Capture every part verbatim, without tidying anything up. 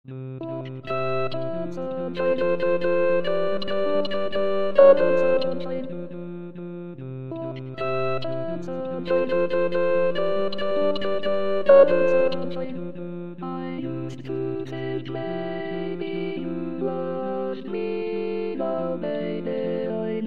I used to think maybe you lost me, now maybe I'm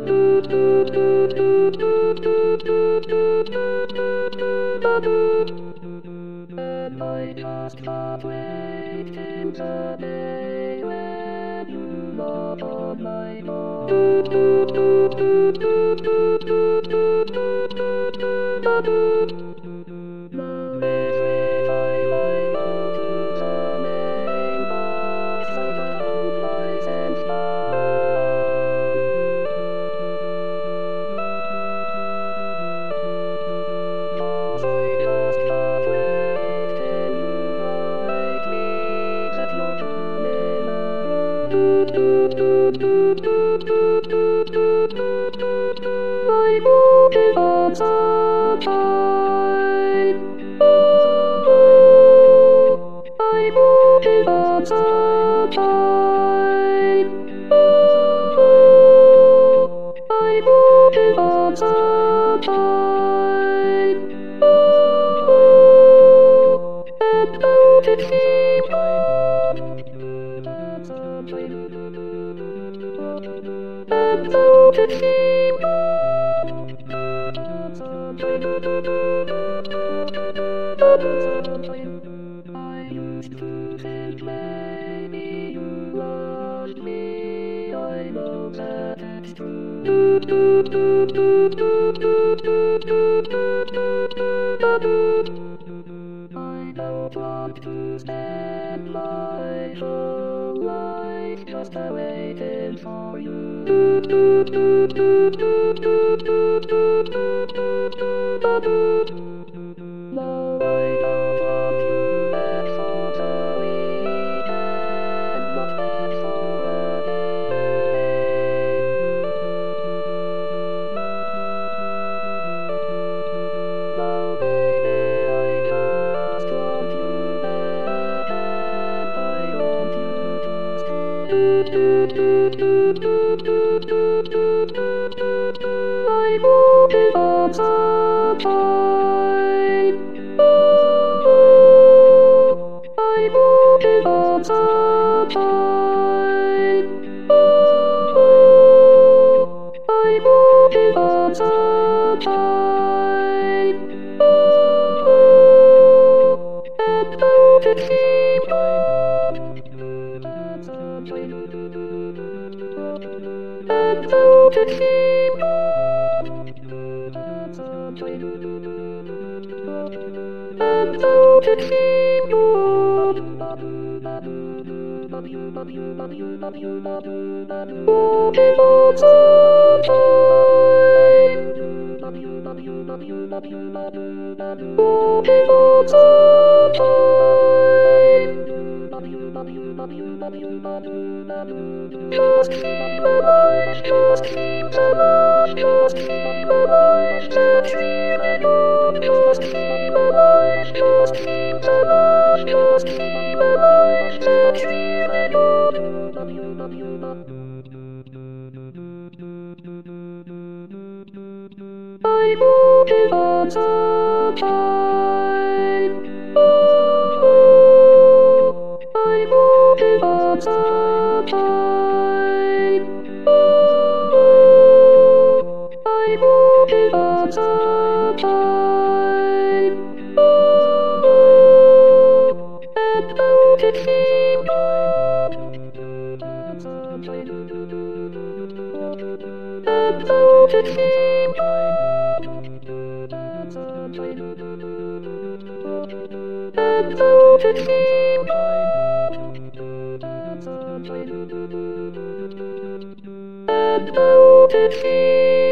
and I just can't wait till the day when you knock on my door. Now every time I go to the main box, I found lies and cause I just can't wait till you write me that you're coming around. I'm moving on some time. I'm moving on some time. I'm moving on some time. And now to keep and now to keep I used to think maybe you lost me, I know that it's true. I don't want to spend my whole life just waiting for you. No, I don't want you back for the weekend, not back for a day. No, baby, I just want you back, and I want you to stay. I'm moving on some time. I'm moving on some time. I'm moving on some time. And now to keep and now to keep and now to keep moving on some time. Moving on some time. Just keep alive, just keep alive, just keep alive, just dreaming on. Just keep alive, just keep alive, just keep alive, just dreaming on. I'm moving on some time. I'm moving on some time. I'm moving on some time. And now to keep and now to keep and now to keep and now to keep